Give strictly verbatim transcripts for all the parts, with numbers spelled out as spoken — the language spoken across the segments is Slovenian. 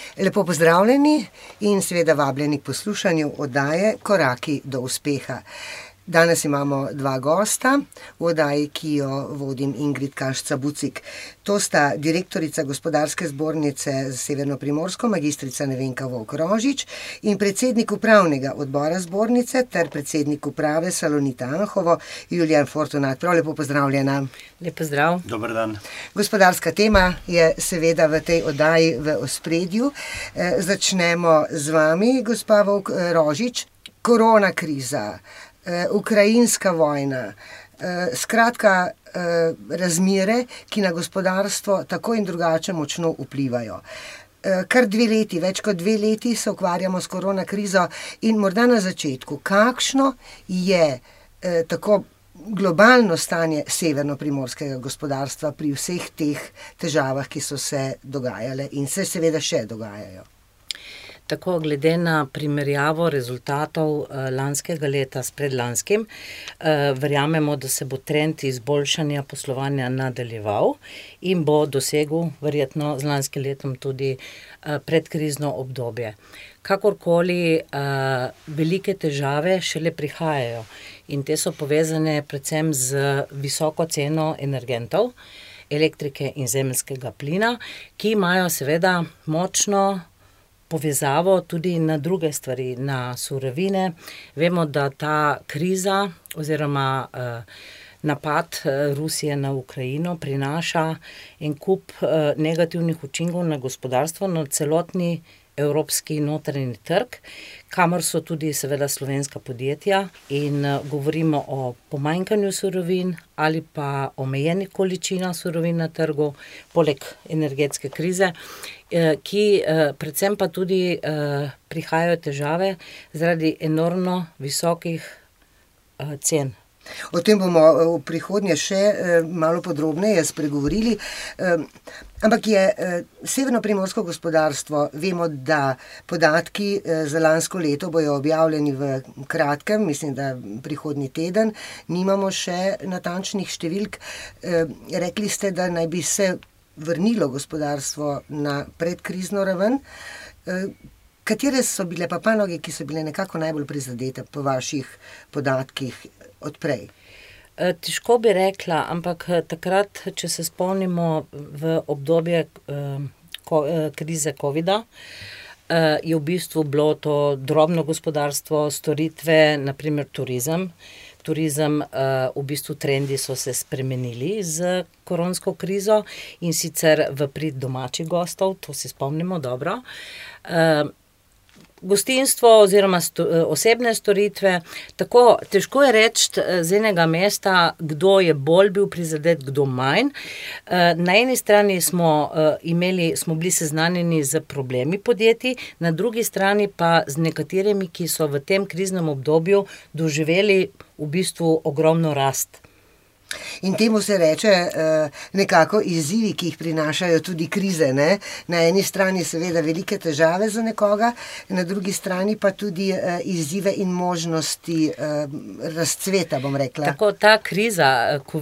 Lepo pozdravljeni in seveda vabljeni k poslušanju oddaje Koraki do uspeha. Danes imamo dva gosta v oddaji, ki jo vodim, Ingrid Kašca-Bucik. To sta direktorica Gospodarske zbornice za Severno Primorsko, magistrica Nevenka Volk-Rožič, in predsednik upravnega odbora zbornice ter predsednik uprave Salonita Anhovo, Julijan Fortunat. Prav lepo pozdravljena. Lep pozdrav. Dober dan. Gospodarska tema je seveda v tej oddaji v ospredju. E, začnemo z vami, gospa Volk-Rožič. Korona kriza, ukrajinska vojna, skratka razmere, ki na gospodarstvo tako in drugače močno vplivajo. Kar dve leti, več kot dve leti se ukvarjamo s korona krizo in morda na začetku, kakšno je tako globalno stanje severno-primorskega gospodarstva pri vseh teh težavah, ki so se dogajale in se seveda še dogajajo. Tako, glede na primerjavo rezultatov eh, lanskega leta s predlanskim, eh, verjamemo, da se bo trend izboljšanja poslovanja nadaljeval in bo dosegel verjetno z lanskim letom tudi eh, predkrizno obdobje. Kakorkoli, eh, velike težave šele prihajajo in te so povezane predvsem z visoko ceno energentov, elektrike in zemeljskega plina, ki imajo seveda močno povezavo tudi na druge stvari, na surovine. Vemo, da ta kriza oziroma eh, napad Rusije na Ukrajino prinaša en kup eh, negativnih učinkov na gospodarstvo, na celotni evropski notranji trg, kamor so tudi seveda slovenska podjetja in uh, govorimo o pomanjkanju surovin ali pa omejenih količinah surovin na trgu, poleg energetske krize, eh, ki eh, predvsem pa tudi eh, prihajajo težave zaradi enormno visokih eh, cen. O tem bomo v prihodnje še malo podrobneje spregovorili, ampak je severno-primorsko gospodarstvo, vemo, da podatki za lansko leto bojo objavljeni v kratkem, mislim, da prihodnji teden, nimamo še natančnih številk. Rekli ste, da naj bi se vrnilo gospodarstvo na predkrizno raven. Katere so bile pa panoge, ki so bile nekako najbolj prizadete po vaših podatkih odprej? Težko bi rekla, ampak takrat, če se spomnimo v obdobje krize covida, je v bistvu bilo to drobno gospodarstvo, storitve, naprimer turizem. Turizem, v bistvu trendi so se spremenili z koronsko krizo in sicer v prid domačih gostov, to se spomnimo dobro. Gostinstvo oziroma sto, osebne storitve, tako težko je reči z enega mesta, kdo je bolj bil prizadet, kdo manj. Na eni strani smo imeli, smo bili seznanjeni z problemi podjetij, na drugi strani pa z nekaterimi, ki so v tem kriznem obdobju doživeli v bistvu ogromno rast. In temu se reče nekako izzivi, ki jih prinašajo tudi krize, ne? Na eni strani seveda velike težave za nekoga, na drugi strani pa tudi izzive in možnosti razcveta, bom rekla. Tako ta kriza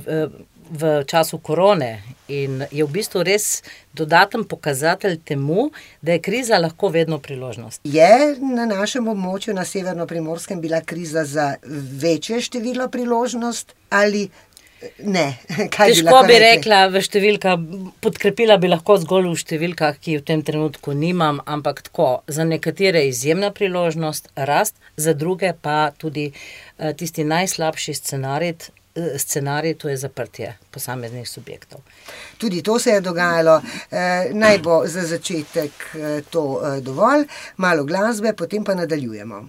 v času korone in je v bistvu res dodaten pokazatelj temu, da je kriza lahko vedno priložnost. Je na našem območju na Severno-Primorskem bila kriza za večje število priložnost ali ne? Kaj Težko bi, bi rekla v številkah, podkrepila bi lahko zgolj v številkah, ki v tem trenutku nimam, ampak tako, za nekatere izjemna priložnost, rast, za druge pa tudi uh, tisti najslabši scenarij, scenarij, to je zaprtje posameznih subjektov. Tudi to se je dogajalo. E, naj bo za začetek to e, dovolj, malo glasbe, potem pa nadaljujemo.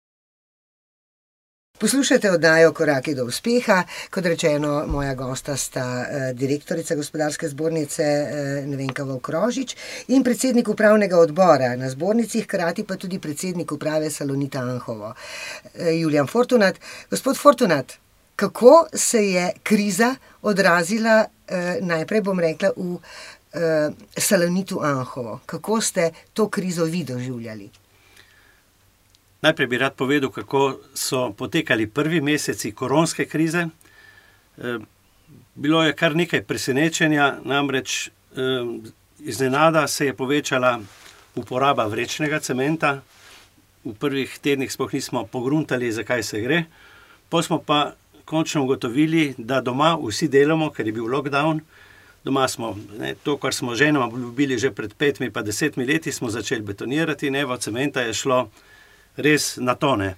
Poslušajte oddajo Koraki do uspeha. Kot rečeno, moja gosta sta eh, direktorica Gospodarske zbornice eh, Nevenka Volk-Rožič in predsednik upravnega odbora na zbornici, hkrati pa tudi predsednik uprave Salonita Anhovo, eh, Julijan Fortunat. Gospod Fortunat, kako se je kriza odrazila, eh, najprej bom rekla, v eh, Salonitu Anhovo? Kako ste to krizo vi doživljali? Najprej bi rad povedal, kako so potekali prvi meseci koronske krize. Bilo je kar nekaj presenečenja, namreč iznenada se je povečala uporaba vrečnega cementa. V prvih tednih sploh nismo pogruntali, zakaj se gre. Potem smo pa končno ugotovili, da doma vsi delamo, ker je bil lockdown. Doma smo, ne, to, kar smo ženama obljubili že pred petimi pa desetimi leti, smo začeli betonirati, nevo cementa je šlo res na tone.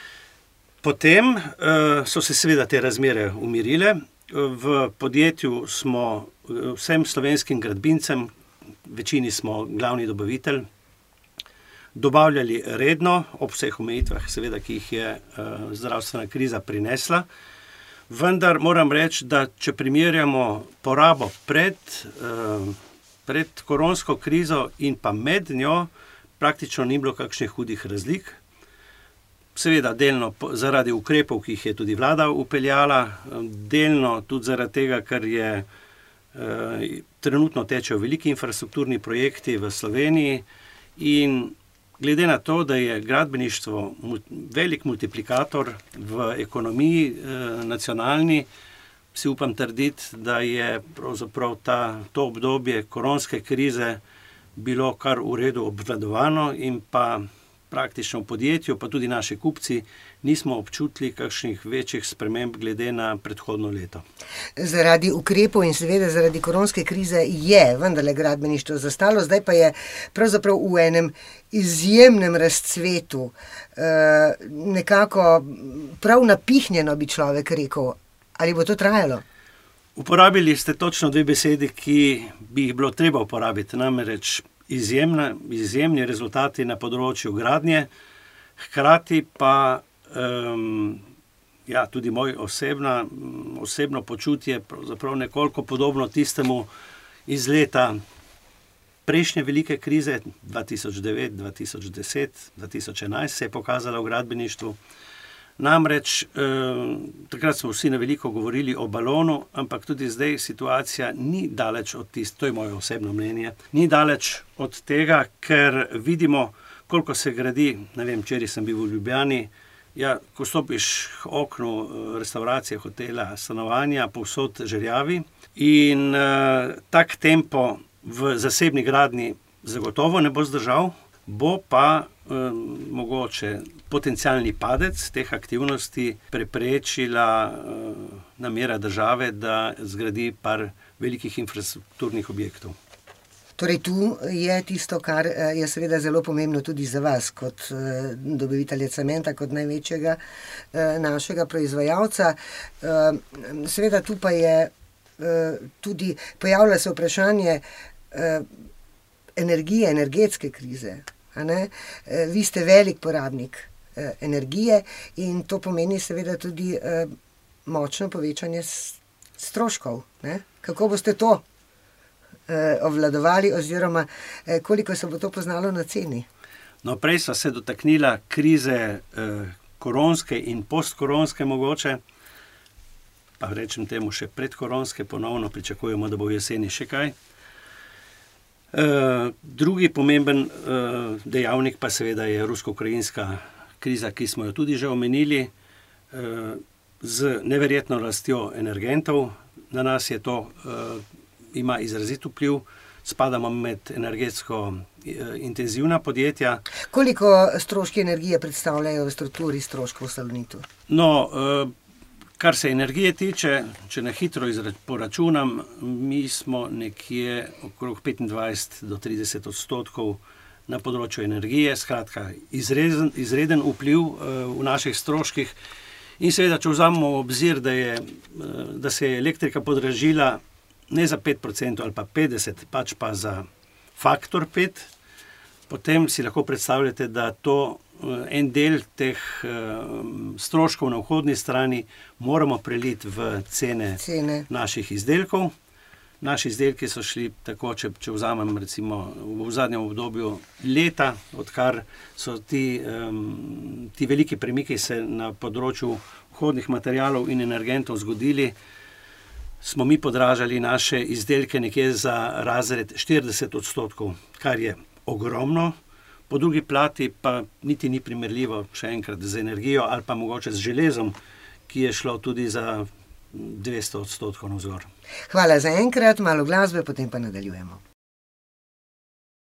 Potem uh, so se seveda te razmere umirile. V podjetju smo vsem slovenskim gradbincem, večini smo glavni dobavitelj, dobavljali redno, ob vseh omejitvah, seveda, ki jih je uh, zdravstvena kriza prinesla. Vendar moram reči, da če primerjamo porabo pred, uh, pred koronsko krizo in pa med njo, praktično ni bilo kakšnih hudih razlik. Seveda delno zaradi ukrepov, ki jih je tudi vlada upeljala, delno tudi zaradi tega, ker je uh, trenutno tečejo veliki infrastrukturni projekti v Sloveniji in glede na to, da je gradbeništvo velik multiplikator v ekonomiji eh, nacionalni, si upam trditi, da je pravzaprav ta, to obdobje koronske krize bilo kar v redu obvladovano in pa praktično v podjetju, pa tudi naši kupci, nismo občutili kakšnih večjih sprememb glede na predhodno leto. Zaradi ukrepov in seveda zaradi koronske krize je vendarle gradbeništvo zastalo, zdaj pa je pravzaprav v enem izjemnem razcvetu, nekako prav napihnjeno, bi človek rekel. Ali bo to trajalo? Uporabili ste točno dve besedi, ki bi jih bilo treba uporabiti, namreč Izjemna, izjemni rezultati na področju gradnje, hkrati pa um, ja, tudi moj osebna, osebno počutje pravzaprav nekoliko podobno tistemu iz leta prejšnje velike krize, dva tisoč devet, dva tisoč deset, dva tisoč enajst se je pokazala v gradbeništvu. Namreč, eh, takrat smo vsi na veliko govorili o balonu, ampak tudi zdaj situacija ni daleč od tistega, to je moje osebno mnenje, ni daleč od tega, ker vidimo, koliko se gradi, ne vem, včeraj sem bil v Ljubljani, ja, ko stopiš k oknu restauracije, hotela, stanovanja, povsod žerjavi in eh, tak tempo v zasebni gradnji zagotovo ne bo zdržal, bo pa mogoče potencialni padec teh aktivnosti preprečila uh, namera države, da zgradi par velikih infrastrukturnih objektov. Torej tu je tisto, kar je seveda zelo pomembno tudi za vas, kot uh, dobavitelje cementa, kot največjega uh, našega proizvajalca. Uh, seveda tu pa je uh, tudi pojavlja se vprašanje uh, energije, energetske krize. Ne? Vi ste velik porabnik eh, energije in to pomeni seveda tudi eh, močno povečanje stroškov. Ne? Kako boste to eh, obvladovali oziroma eh, koliko se bo to poznalo na ceni? No, prej sva se dotaknila krize eh, koronske in postkoronske mogoče, pa rečem temu še predkoronske, ponovno pričakujemo, da bo v jeseni še kaj. Uh, drugi pomemben uh, dejavnik pa seveda je rusko-ukrajinska kriza, ki smo jo tudi že omenili, uh, z neverjetno rastjo energentov. Na nas je to, uh, ima izrazit vpliv, spadamo med energetsko uh, intenzivna podjetja. Koliko stroški energije predstavljajo v strukturi stroškov v Salonitu? No, uh, kar se energije tiče, če na hitro poračunam, mi smo nekje okrog petindvajset do trideset odstotkov na področju energije, skratka izreden, izreden vpliv uh, v naših stroških. In seveda, če vzamemo v obzir, da, je, uh, da se je elektrika podražila ne za pet procentov ali pa petdeset, pač pa za faktor pet, potem si lahko predstavljate, da to en del teh uh, stroškov na vhodni strani moramo preliti v cene, cene naših izdelkov. Naši izdelki so šli tako, če, če vzamem recimo v zadnjem obdobju leta, odkar so ti, um, ti veliki premiki se na področju vhodnih materialov in energentov zgodili, smo mi podražali naše izdelke nekje za razred štirideset odstotkov, kar je ogromno. Po drugi plati pa niti ni primerljivo še enkrat z energijo ali pa mogoče z železom, ki je šlo tudi za dvesto odstotkov navzgor. Hvala za enkrat, malo glasbe, potem pa nadaljujemo.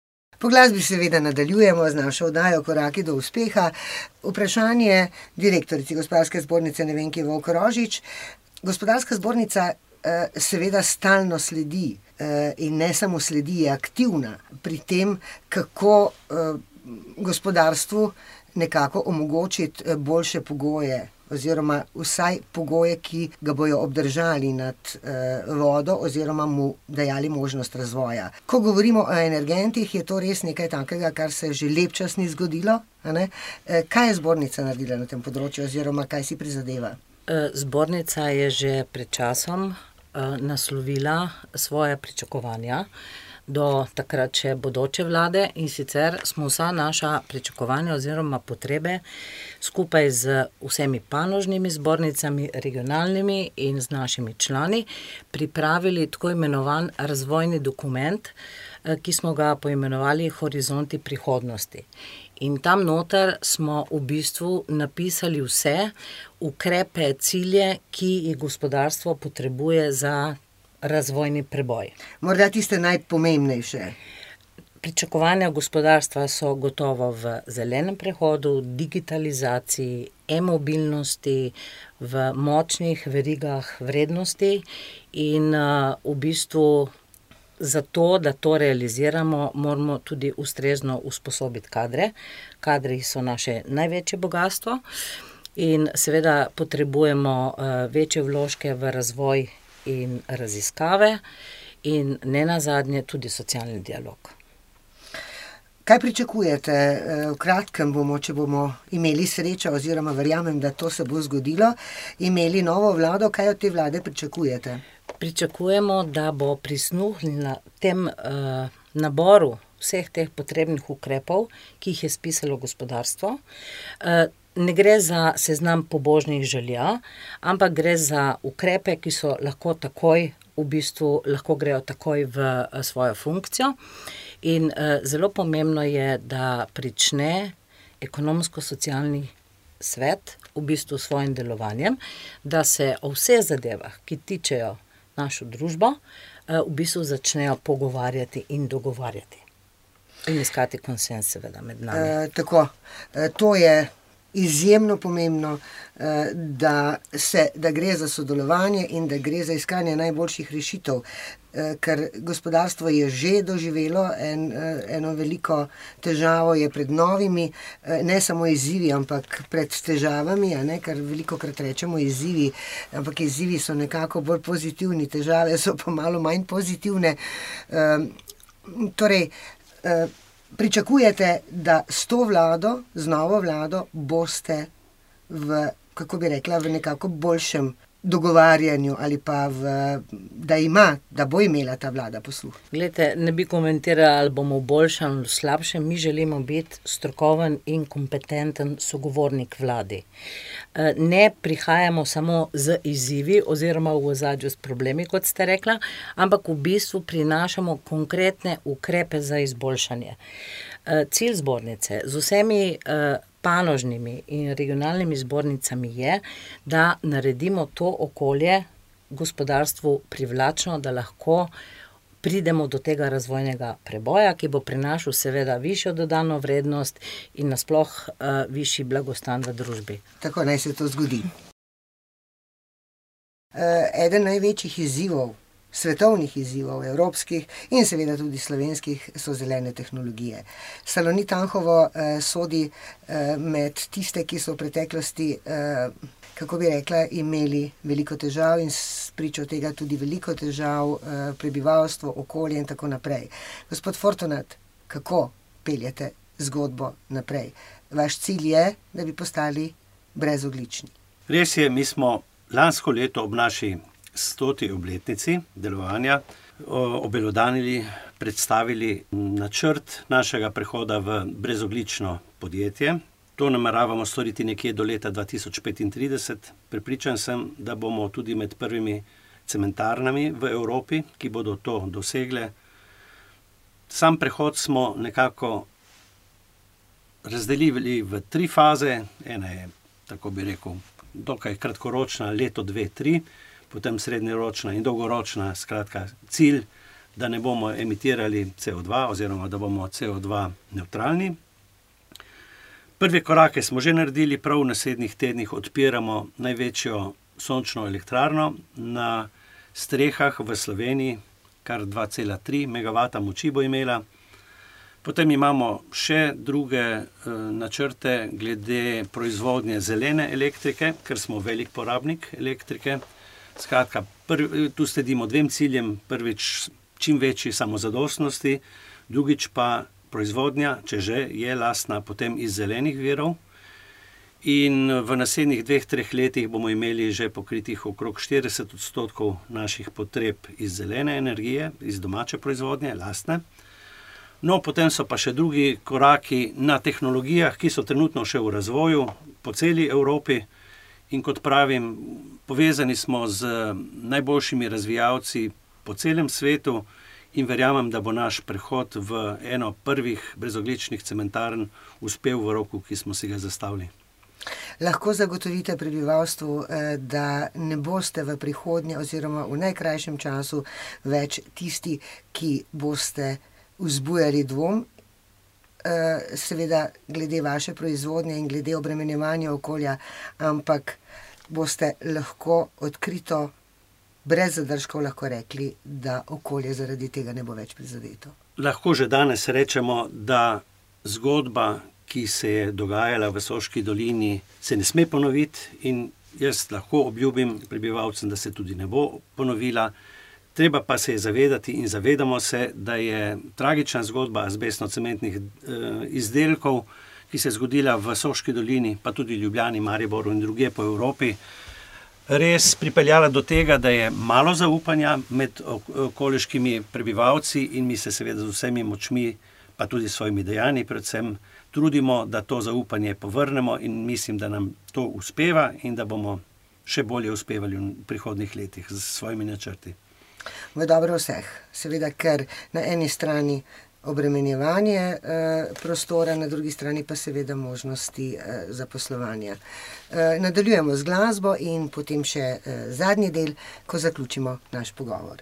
Po glasbi seveda nadaljujemo z našo oddajo Koraki do uspeha. Vprašanje direktorici Gospodarske zbornice Nevenki Volk-Rožič. Gospodarska zbornica eh, seveda stalno sledi eh, in ne samo sledi, je aktivna pri tem, kako eh, gospodarstvu nekako omogočiti boljše pogoje oziroma vsaj pogoje, ki ga bojo obdržali nad eh, vodo oziroma mu dajali možnost razvoja. Ko govorimo o energentih, je to res nekaj takega, kar se že lep čas ni zgodilo. A ne? Eh, kaj je zbornica naredila na tem področju oziroma kaj si prizadeva? Zbornica je že pred časom eh, naslovila svoje pričakovanja do takrat še bodoče vlade, in sicer smo vsa naša pričakovanja oziroma potrebe skupaj z vsemi panožnimi zbornicami, regionalnimi in z našimi člani pripravili tako imenovan razvojni dokument, ki smo ga poimenovali Horizonti prihodnosti. In tam noter smo v bistvu napisali vse ukrepe, cilje, ki jih gospodarstvo potrebuje za razvojni preboj. Morda tiste najpomembnejše. Pričakovanja gospodarstva so gotovo v zelenem prehodu, digitalizaciji, e-mobilnosti, v močnih verigah vrednosti in uh, v bistvu zato, da to realiziramo, moramo tudi ustrezno usposobiti kadre. Kadri so naše največje bogastvo in seveda potrebujemo uh, večje vložke v razvoj in raziskave in ne nazadnje tudi socialni dialog. Kaj pričakujete? V kratkem bomo, če bomo imeli srečo oziroma verjamem, da to se bo zgodilo, imeli novo vlado. Kaj od te vlade pričakujete? Pričakujemo, da bo prisluhnila tem uh, naboru vseh teh potrebnih ukrepov, ki jih je spisalo gospodarstvo. Uh, Ne gre za seznam pobožnih želja, ampak gre za ukrepe, ki so lahko takoj, v bistvu lahko grejo takoj v svojo funkcijo. In uh, zelo pomembno je, da prične ekonomsko-socialni svet v bistvu s svojim delovanjem, da se o vseh zadevah, ki tičejo našo družbo, uh, v bistvu začnejo pogovarjati in dogovarjati. In iskati konsens seveda med nami. E, tako, e, to je izjemno pomembno, da, se, da gre za sodelovanje in da gre za iskanje najboljših rešitev, ker gospodarstvo je že doživelo en, eno veliko težavo, je pred novimi, ne samo izzivi, ampak pred težavami, a ne, ker velikokrat rečemo izzivi, ampak izzivi so nekako bolj pozitivni, težave so pa malo manj pozitivne. Torej, pričakujete, da s to vlado, z novo vlado, boste v, kako bi rekla, v nekako boljšem dogovarjanju ali pa v, da ima, da bo imela ta vlada posluh? Glejte, ne bi komentirala, ali bomo v boljšem ali slabšem. Mi želimo biti strokoven in kompetenten sogovornik vladi. Ne prihajamo samo z izzivi oziroma v ozadju s problemi, kot ste rekla, ampak v bistvu prinašamo konkretne ukrepe za izboljšanje. Cilj zbornice z vsemi panožnimi in regionalnimi zbornicami je, da naredimo to okolje gospodarstvu privlačno, da lahko pridemo do tega razvojnega preboja, ki bo prinašal seveda višjo dodano vrednost in nasploh uh, višji blagostan v družbi. Tako naj se to zgodi. Uh, eden največjih izzivov, svetovnih izzivov, evropskih in seveda tudi slovenskih, so zelene tehnologije. Salonit Anhovo eh, sodi eh, med tiste, ki so v preteklosti, eh, kako bi rekla, imeli veliko težav in spričo tega tudi veliko težav eh, prebivalstvo, okolje in tako naprej. Gospod Fortunat, kako peljete zgodbo naprej? Vaš cilj je, da bi postali brezoglični. Res je, mi smo lansko leto ob naši stoti obletnici delovanja obelodanili, predstavili načrt našega prehoda v brezoglično podjetje. To nameravamo storiti nekje do leta dva tisoč petintrideset. Prepričan sem, da bomo tudi med prvimi cementarnami v Evropi, ki bodo to dosegle. Sam prehod smo nekako razdelili v tri faze. Ena je, tako bi rekel, dokaj kratkoročna, leto, dve, tri, potem srednjeročna in dolgoročna, skratka cilj da ne bomo emitirali C O dva oziroma da bomo C O dva nevtralni. Prve korake smo že naredili, prav v naslednjih tednih odpiramo največjo sončno elektrarno na strehah v Sloveniji, kar dva cela tri megavata moči bo imela. Potem imamo še druge eh, načrte glede proizvodnje zelene elektrike, ker smo velik porabnik elektrike. Skratka, prvi, tu sledimo dvem ciljem, prvič čim večji samozadostnosti, drugič pa proizvodnja, če že je lastna, potem iz zelenih virov. In v naslednjih dveh, treh letih bomo imeli že pokritih okrog štirideset odstotkov naših potreb iz zelene energije, iz domače proizvodnje, lastne. No, potem so pa še drugi koraki na tehnologijah, ki so trenutno še v razvoju po celi Evropi. In kot pravim, povezani smo z najboljšimi razvijalci po celem svetu in verjamem, da bo naš prehod v eno prvih brezogljičnih cementarn uspel v roku, ki smo si ga zastavili. Lahko zagotovite prebivalstvu, da ne boste v prihodnje oziroma v najkrajšem času več tisti, ki boste vzbujali dvom, seveda glede vaše proizvodnje in glede obremenjevanja okolja, ampak boste lahko odkrito, brez zadržkov lahko rekli, da okolje zaradi tega ne bo več prizadeto. Lahko že danes rečemo, da zgodba, ki se je dogajala v Soški dolini, se ne sme ponoviti in jaz lahko obljubim prebivalcem, da se tudi ne bo ponovila. Treba pa se je zavedati in zavedamo se, da je tragična zgodba azbestno-cementnih eh, izdelkov, ki se je zgodila v Soški dolini, pa tudi Ljubljani, Mariboru in drugje po Evropi, res pripeljala do tega, da je malo zaupanja med okoliškimi prebivalci in mi se seveda z vsemi močmi, pa tudi svojimi dejanji predvsem, trudimo, da to zaupanje povrnemo in mislim, da nam to uspeva in da bomo še bolje uspevali v prihodnjih letih z svojimi načrti. V dobro vseh, seveda, ker na eni strani obremenjevanje eh, prostora, na drugi strani pa seveda možnosti eh, zaposlovanja. Eh, nadaljujemo z glasbo in potem še eh, zadnji del, ko zaključimo naš pogovor.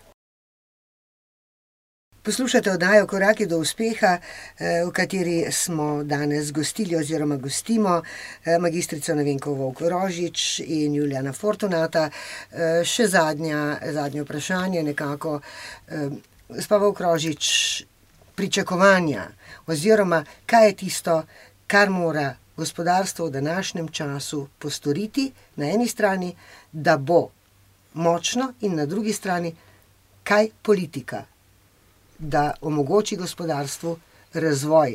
Poslušate oddajo Koraki do uspeha, v kateri smo danes gostili oziroma gostimo magistrico Nevenko Vovk-Rožič in Julijana Fortunata. Še zadnja, zadnje vprašanje nekako. Gospa Vovk-Rožič, pričakovanja oziroma kaj je tisto, kar mora gospodarstvo v današnjem času postoriti na eni strani, da bo močno in na drugi strani, kaj politika, da omogoči gospodarstvu razvoj?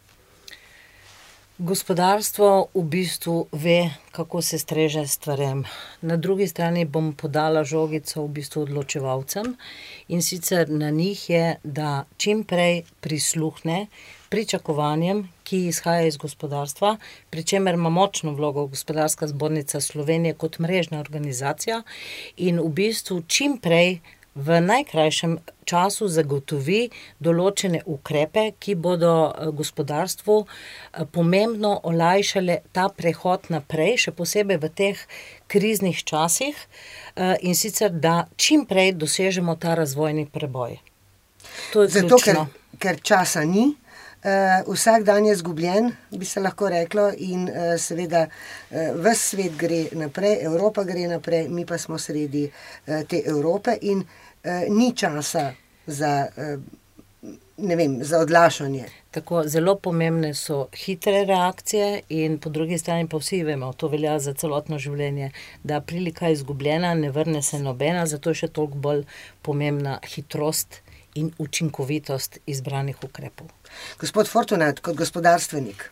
Gospodarstvo v bistvu ve, kako se streže stvarem. Na drugi strani bom podala žogico v bistvu odločevalcem in sicer na njih je, da čim prej prisluhne pričakovanjem, ki izhaja iz gospodarstva, pri čemer ima močno vlogo Gospodarska zbornica Slovenije kot mrežna organizacija in v bistvu čim prej v najkrajšem času zagotovi določene ukrepe, ki bodo gospodarstvu pomembno olajšale ta prehod naprej, še posebej v teh kriznih časih, in sicer, da čim prej dosežemo ta razvojni preboj. To je Zato, ključno. Ker, ker časa ni, uh, vsak dan je zgubljen, bi se lahko reklo, in uh, seveda uh, ves svet gre naprej, Evropa gre naprej, mi pa smo sredi uh, te Evrope in uh, ni časa za, uh, ne vem, za odlašanje. Tako, zelo pomembne so hitre reakcije in po drugi strani pa vsi vemo, to velja za celotno življenje, da prilika je izgubljena, ne vrne se nobena, zato je še toliko bolj pomembna hitrost in učinkovitost izbranih ukrepov. Gospod Fortunat, kot gospodarstvenik.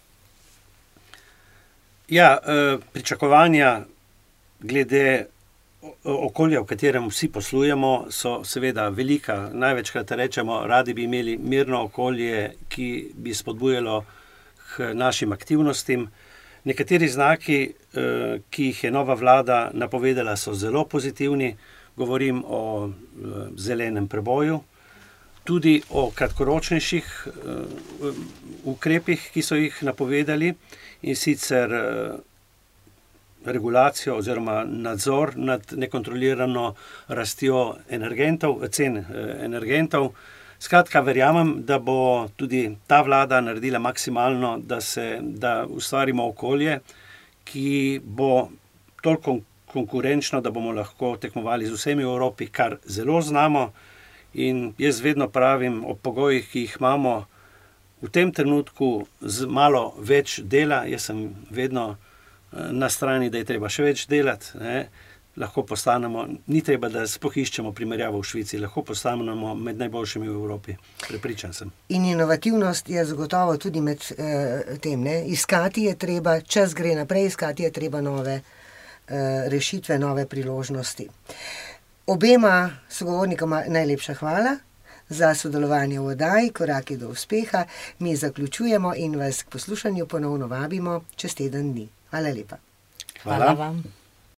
Ja, pričakovanja glede okolja, v katerem vsi poslujemo, so seveda velika. Največkrat rečemo, radi bi imeli mirno okolje, ki bi spodbujalo k našim aktivnostim. Nekateri znaki, ki jih je nova vlada napovedala, so zelo pozitivni. Govorim o zelenem preboju, tudi o kratkoročnejših ukrepih, ki so jih napovedali, in sicer regulacijo oziroma nadzor nad nekontrolirano rastjo energentov, cen energentov. Skratka, verjamem, da bo tudi ta vlada naredila maksimalno, da se, da ustvarimo okolje, ki bo toliko konkurenčno, da bomo lahko tekmovali z vsemi v Evropi, kar zelo znamo. In jaz vedno pravim o pogojih, ki jih imamo v tem trenutku z malo več dela. Jaz sem vedno na strani, da je treba še več delati, ne. Lahko postanemo, ni treba, da sploh iščemo primerjavo v Švici, lahko postanemo med najboljšimi v Evropi. Prepričan sem. In inovativnost je zagotovo tudi med eh, tem, ne. Iskati je treba, čas gre naprej, iskati je treba nove eh, rešitve, nove priložnosti. Obema sogovornikoma najlepša hvala za sodelovanje v oddaji Koraki do uspeha. Mi zaključujemo in vas k poslušanju ponovno vabimo čez teden dni. Hvala lepa. Hvala. Hvala vam.